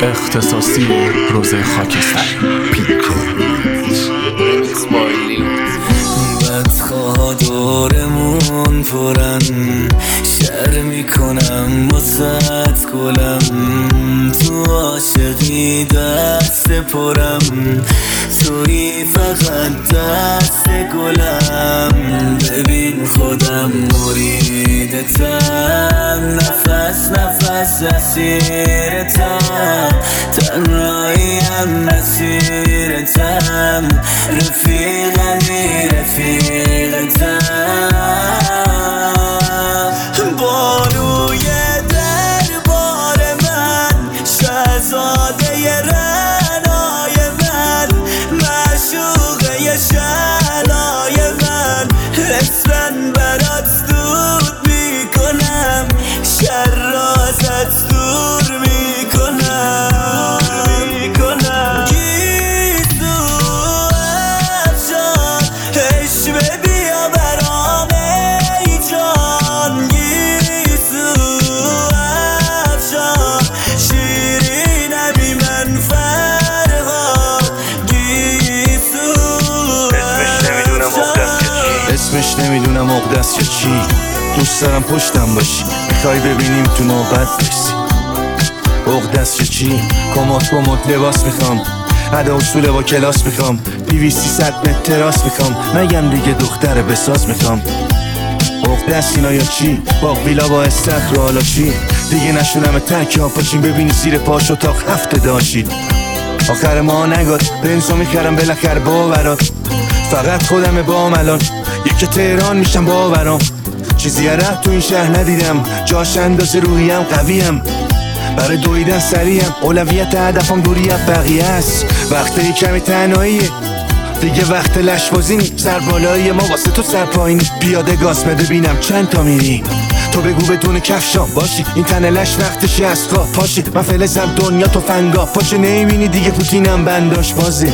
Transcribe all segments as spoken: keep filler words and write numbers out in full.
اختصاصی روزه خاکستری پیکو بدخواه دورمون پرن شر میکنم واسه گلم تو عاشقی دست پرم توی فقط دست گلم ببین خودم مریدتم نفس نفس اسیرتم تنهاییم مسیرتم رفیقمی رفیقتم بانوی دربار من شهزاده رعنای من معشوقه شعلای من اسفن برات دود میکنم شر را ازت دور میکنم گیسو افشان عشوه بیا برام ای جان گیسو افشان شیرین نبی من فرهاد گیسو اسمش نمیدونم مقدس یا چی دوست دارم پشتم باشی میخوای ببینیم تو نوبت برسی مقدس یا چی کمات کمات لباس میخوام ادا اصوله با کلاس میخوام بیوی سی ست متر تراس میخوام نگم دیگه دختر بساز میخوام مقدس اینا یا چی باق ویلا با استخر رو حالا چی دیگه نشونم تک ها پاشین ببینی زیر پاش اتاق هفته داشید آخر ما نگاد بنزو میخرم بالاخره باورات فقط خودم با الان یکی تهران میشم باورام چیزی ره تو این شهر ندیدم جاش اندازه روحیم قویم برای دویدن سریم اولویت هدفم دوری از بقیه است وقتی کمی تنهاییه دیگه وقت لشبازی نی سر بالایی ما واسه تو سر پایینی پیاده گاز بده بینم چند تا میری تو بگو بدون کفشام باشی این تن لش وقتش اسقا پاشی من فلزم دنیا تو فنگا پاشه نمیبینی دیگه پوتینم بنداش بازی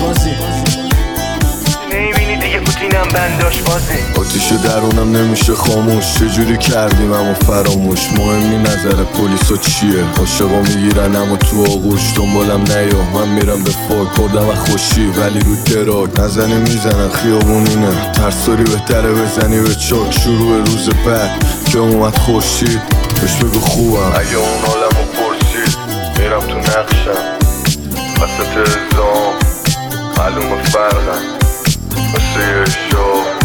نمیبینی دیگه پوتینم بنداش بازی آتیش درونم نمیشه خاموش چجوری کردیم اما فراموش مهمی نظر پلیسا چیه عاشقا میگیرن اما تو آغوش دنبالم نیا من میرم به فوق کردم و خوشی ولی رو دراک نزنی میزنن خیابونینه ترساری بهتره بزنی به چاک شروع روز بعد که اومد خورشید بهش بگو خوبم اگه اون حالمو پرسید میرم تو نقشم وسط الزام معلومه فرقم واسه یه شو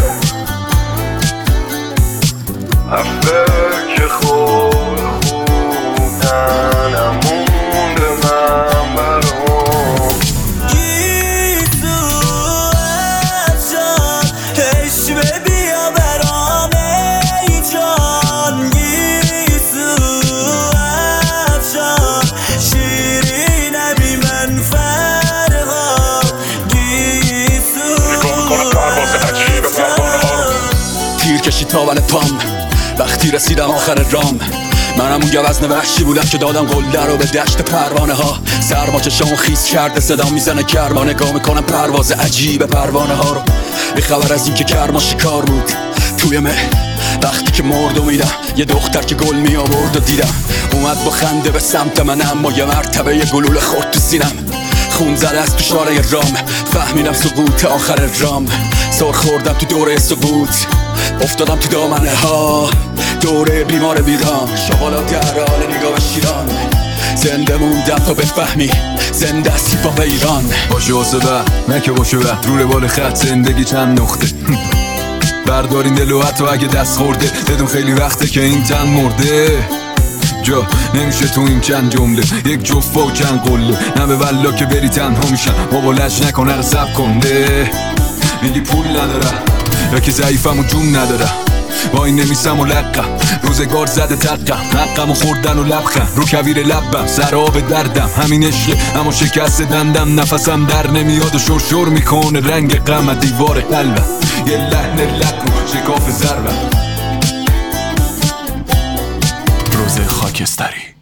هفته که خود خوبن امون به من برام گیسو افشان عشوه بیا برام ای جان گیسو افشان شیرین نبی من فرهاد گیسو تیر کشید تا بله پام وقتی رسیدم آخر رام منم اون گوزن وحشی بودم که دادم قله رو به دشت پروانه ها سرما چشامو خیس کرده صدا میزنه کرما نگاه میکنم پرواز عجیب پروانه ها رو بی خبر از این که کرما شکار بود توی مه وقتی که مرد میدم یه دختر که گل می آورد و دیدم اومد با خنده به سمت من اما یه مرتبه یه گلوله خورد تو سینم خون زده از تو شاره رام فهمیدم سقوط آخر رام سر خوردم تو دوره سقوط افتادم تو دامنه ها دوره بیمار بیران شغالات در حال نگاه به شیران زنده موندم تا بفهمی زنده است هیپاپ ایران باشه واسه به نه که باشه به رو روال خط زندگی چند نقطه بردارین دلو حتی اگه دست خورده بدون خیلی وقته که این تن مرده جا نمیشه تو این چند جمله یک جفت و چند قله نه به والله که بری تنها میشن بابا لش نکن هر سب کنده میگی پول ندارم یا که ضعیفم و جون ندارم وای نمیسم و لقم روزگار زده تقم حقم و خوردن و لبخم رو کویر لبم سراب دردم همین عشقه اما شکست دندم نفسم در نمیاد و شور شور میکنه رنگ غم دیوار قلبم یه لحن لکن شکاف ضربم روزه خاکستری